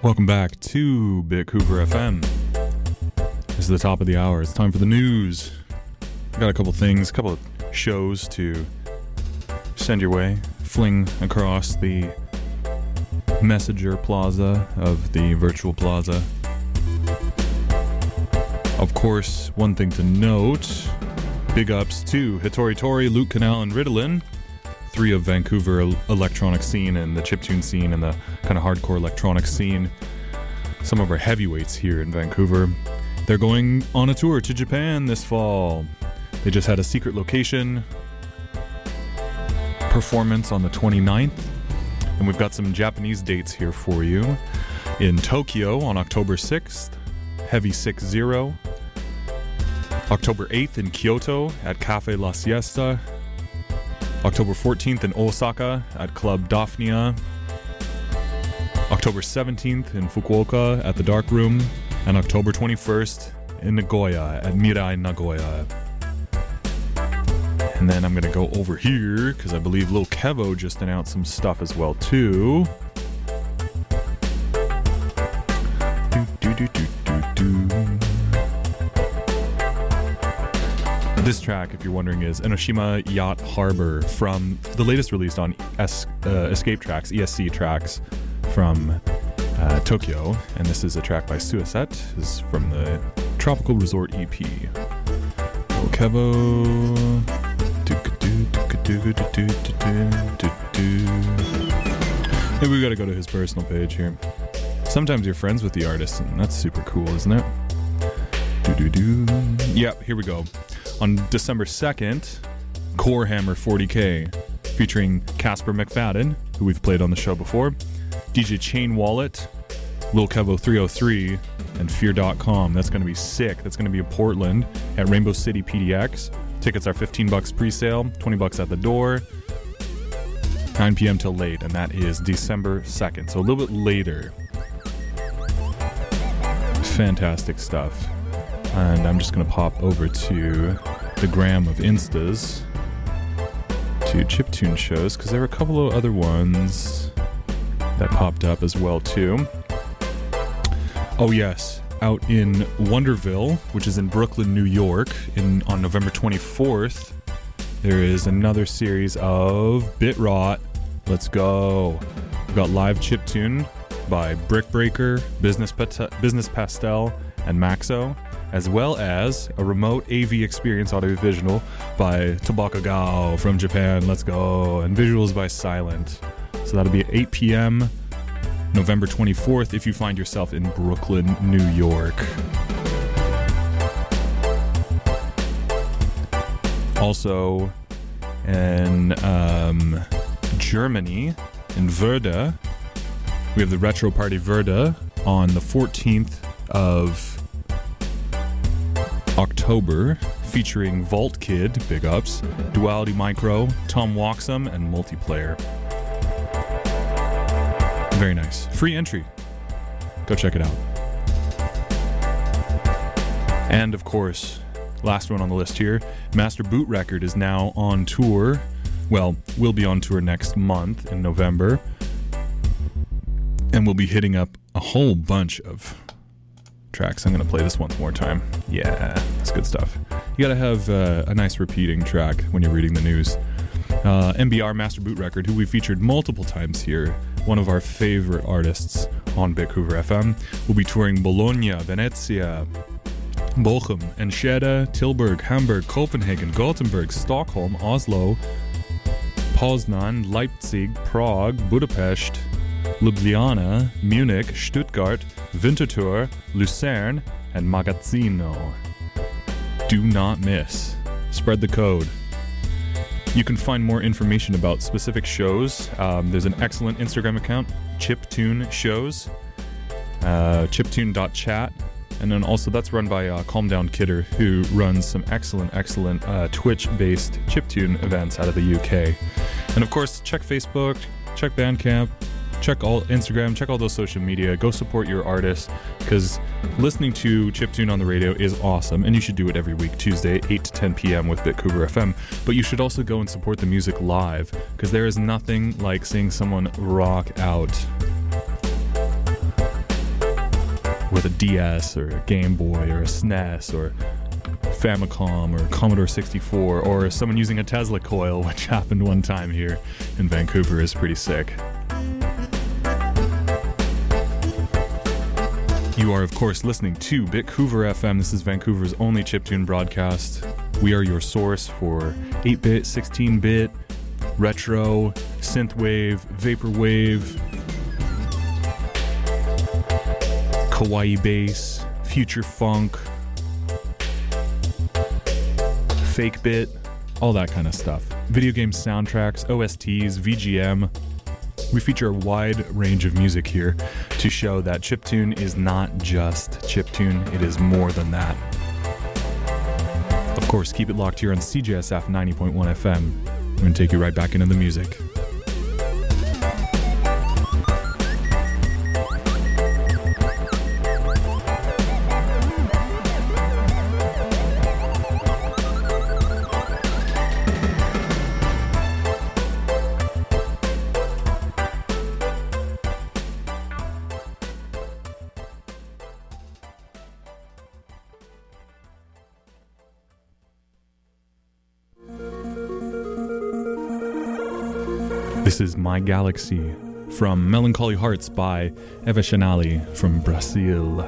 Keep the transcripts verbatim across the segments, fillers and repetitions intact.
Welcome back to Vancouver F M. This is the top of the hour. It's time for the news. I got a couple things, a couple of shows to send your way, fling across the Messenger Plaza of the virtual plaza. Of course, one thing to note, big ups to Hitori Tori, Luke Canal, and Ritalin, three of Vancouver electronic scene and the chiptune scene and the kind of hardcore electronic scene. Some of our heavyweights here in Vancouver. They're going on a tour to Japan this fall. They just had a secret location performance on the twenty-ninth. And we've got some Japanese dates here for you. In Tokyo on October sixth, Heavy six zero. October eighth in Kyoto at Cafe La Siesta. October fourteenth in Osaka at Club Daphnia. October seventeenth in Fukuoka at the Dark Room. And October twenty-first in Nagoya at Mirai Nagoya. And then I'm going to go over here because I believe Lil Kevo just announced some stuff as well too. Do, do, do, do, do, do. This track, if you're wondering, is Enoshima Yacht Harbor from the latest release on es- uh, Escape Tracks, E S C Tracks from uh, Tokyo. And this is a track by Suicet. This is from the Tropical Resort E P. Lil Kevo. Maybe we gotta go to his personal page here. Sometimes you're friends with the artist, and that's super cool, isn't it? Do-do-do. Yep, here we go. On December second, Core Hammer forty K, featuring Casper McFadden, who we've played on the show before, D J Chain Wallet, Lil Kevo three oh three, and Fear dot com. That's going to be sick. That's going to be in Portland at Rainbow City P D X. Tickets are fifteen bucks pre-sale, twenty bucks at the door, nine p.m. till late, and that is December second, so a little bit later. Fantastic stuff. And I'm just going to pop over to the gram of Instas to chiptune shows, because there were a couple of other ones that popped up as well too. Oh yes, out in Wonderville, which is in Brooklyn, New York, in on November twenty-fourth, there is another series of Bit Rot. Let's go. We've got live chiptune by Brickbreaker, Business Pat- Business Pastel, and Maxo, as well as a remote A V experience audiovisual by Tobacco Gao from Japan. Let's go. And visuals by Silent. So that'll be at eight p.m. November twenty-fourth if you find yourself in Brooklyn, New York. Also in um, Germany, in Werder, we have the Retro Party Werder on the fourteenth of October, featuring Vault Kid, big ups, Duality Micro, Tom Walksome, and Multiplayer. Very nice. Free entry. Go check it out. And of course, last one on the list here, Master Boot Record is now on tour. Well, we'll be on tour next month in November. And we'll be hitting up a whole bunch of tracks. I'm going to play this once more time. Yeah, that's good stuff. You got to have uh, a nice repeating track when you're reading the news. Uh, M B R Master Boot Record, who we featured multiple times here, one of our favorite artists on Vancouver F M, will be touring Bologna, Venezia, Bochum, Enschede, Tilburg, Hamburg, Copenhagen, Gothenburg, Stockholm, Oslo, Poznan, Leipzig, Prague, Budapest, Ljubljana, Munich, Stuttgart, Winterthur, Lucerne, and Magazzino. Do not miss. Spread the code. You can find more information about specific shows. Um, there's an excellent Instagram account, Chiptune Shows, uh, chiptune dot chat. And then also that's run by uh, Calm Down Kidder, who runs some excellent, excellent uh, Twitch-based chiptune events out of the U K. And of course, check Facebook, check Bandcamp, check all Instagram, check all those social media. Go support your artists, because listening to chiptune on the radio is awesome, and you should do it every week, Tuesday, eight to ten p.m. with Vancouver F M. But you should also go and support the music live, because there is nothing like seeing someone rock out. with a D S or a Game Boy or a S N E S or Famicom or Commodore sixty-four, or someone using a Tesla coil, which happened one time here in Vancouver, is pretty sick. You are, of course, listening to Bitcouver F M. This is Vancouver's only chiptune broadcast. We are your source for eight-bit, sixteen-bit, retro, synthwave, vaporwave, kawaii bass, future funk, fake bit, all that kind of stuff. Video game soundtracks, O S Ts, V G M. We feature a wide range of music here to show that chiptune is not just chiptune, it is more than that. Of course, keep it locked here on C J S F ninety point one F M. I'm going to take you right back into the music. This is My Galaxy from Melancholy Hearts by Eva Shanali from Brazil.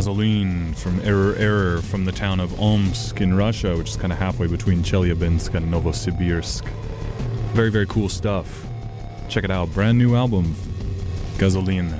Gasoline from Error Error from the town of Omsk in Russia, which is kind of halfway between Chelyabinsk and Novosibirsk. Very, very cool stuff. Check it out. Brand new album, Gasoline.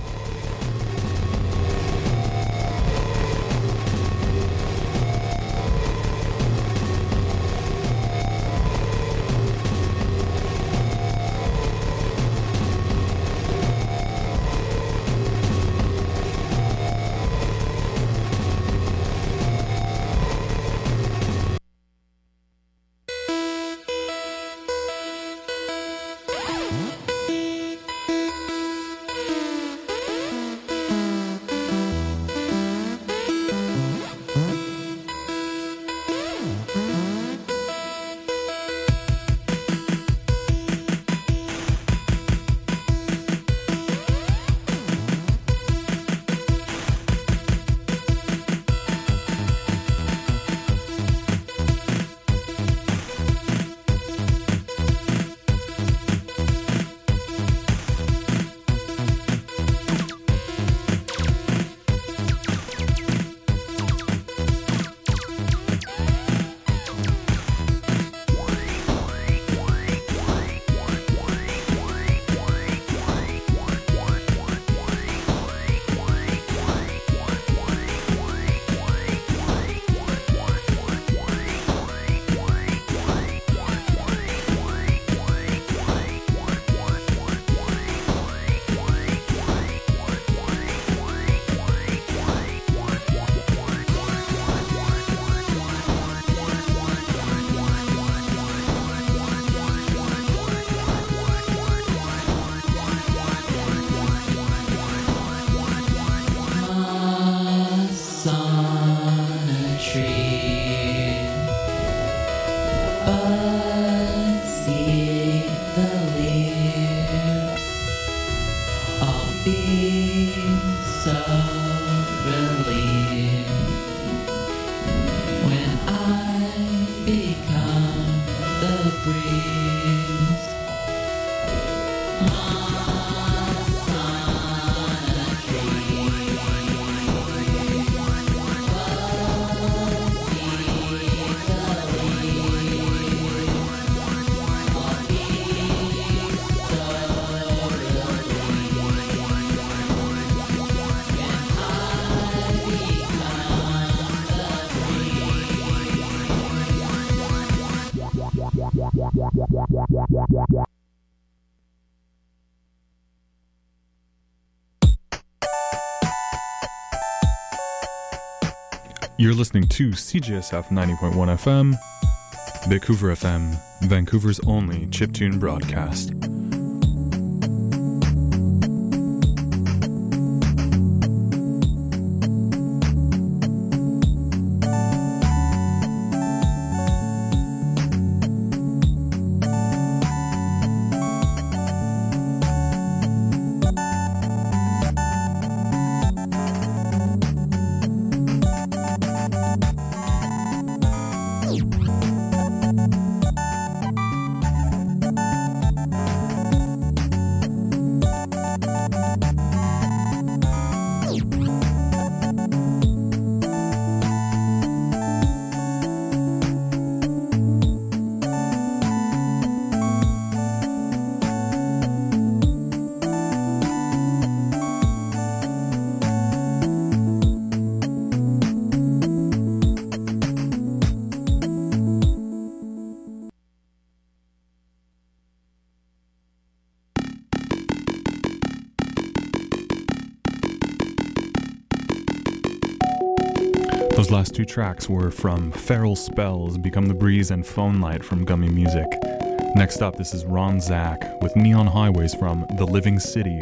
You're listening to C J S F ninety point one F M, Vancouver F M, Vancouver's only chiptune broadcast. Those last two tracks were from Feral Spells, Become the Breeze, and Phone Light from Gummy Music. Next up, this is Ron Zach with Neon Highways from The Living City.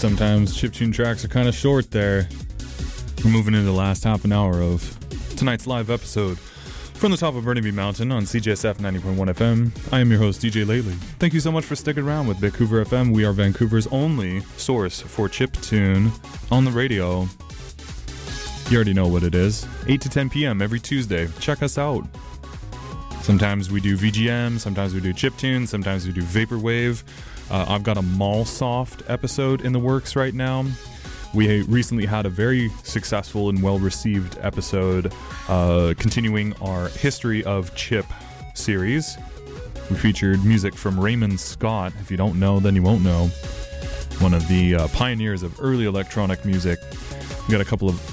sometimes chiptune tracks are kind of short there. We're moving into the last half an hour of tonight's live episode from the top of Burnaby Mountain on C J S F ninety point one F M. I am your host, D J Lately. Thank you so much for sticking around with Vancouver F M. We are Vancouver's only source for chiptune on the radio. You already know what it is. eight to ten p.m. every Tuesday. Check us out. Sometimes we do V G M, sometimes we do chiptune, sometimes we do vaporwave. Uh, I've got a Mallsoft episode in the works right now. We recently had a very successful and well-received episode uh, continuing our History of Chip series. We featured music from Raymond Scott. If you don't know, then you won't know. One of the uh, pioneers of early electronic music. We got a couple of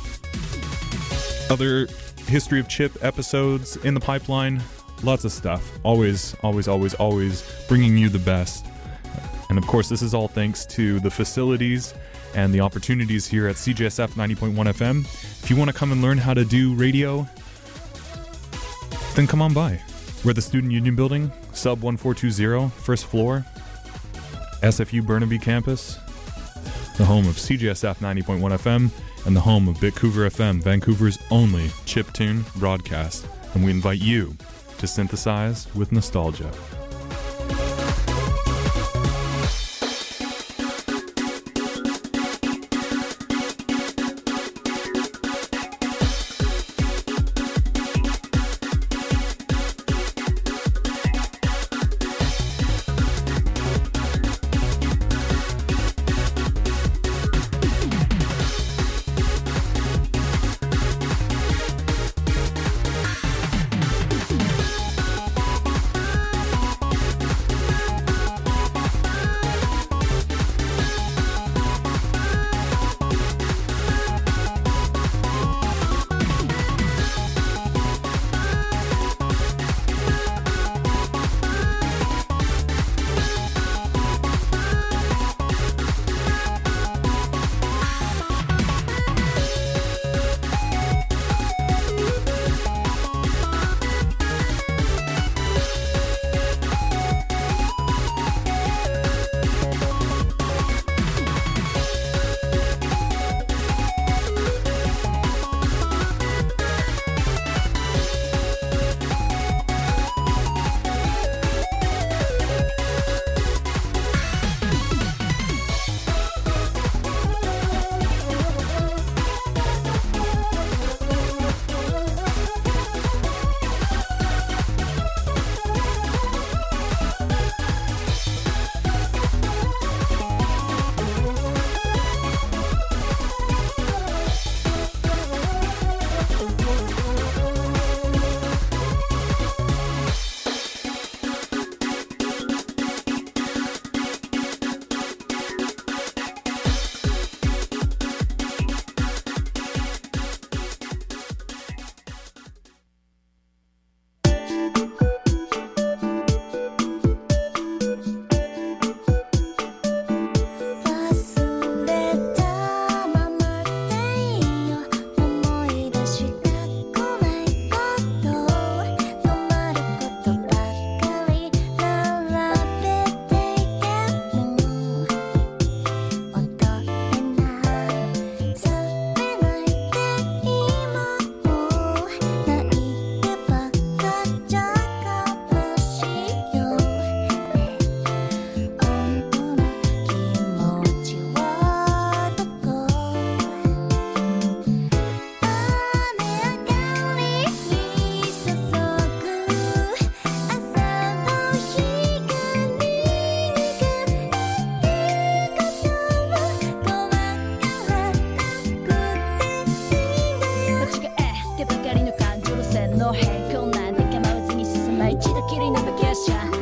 other History of Chip episodes in the pipeline. Lots of stuff. Always, always, always, always bringing you the best. And of course, this is all thanks to the facilities and the opportunities here at C J S F ninety point one F M. If you want to come and learn how to do radio, then come on by. We're at the Student Union Building, sub one four two zero, first floor, S F U Burnaby campus, the home of C J S F ninety point one F M, and the home of Bitcouver F M, Vancouver's only chiptune broadcast. And we invite you to synthesize with nostalgia. No head, こんなんで構わずに進ま一度きりのバケーション